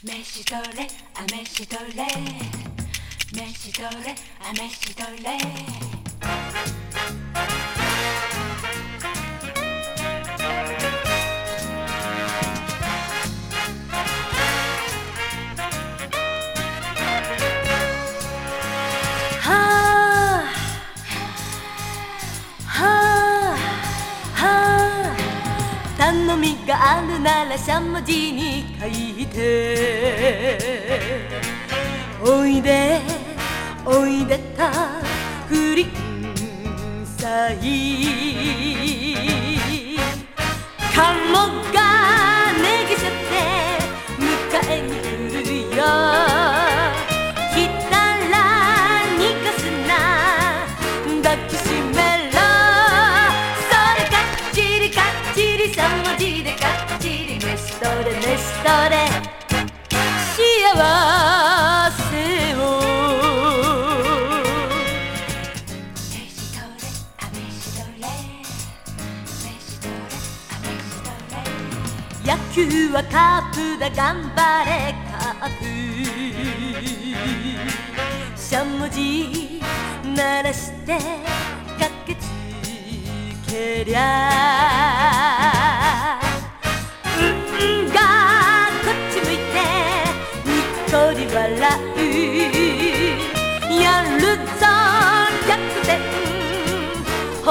飯どれあ飯どれ飯どれあ飯どれ頼みがあるならしゃもじに書いておいでおいでた不倫祭カモがネギシャって迎えに来るよ来たら逃がすな抱きしめろそれかっちりかっちりしゃもじでかっちり飯とれ飯とれ幸せを飯どれあ飯どれ飯どれあ飯どれ野球はカープだ頑張れカープしゃもじ鳴らして駆けつけりゃ運がこっち向いてにっこり笑うやるぞ逆転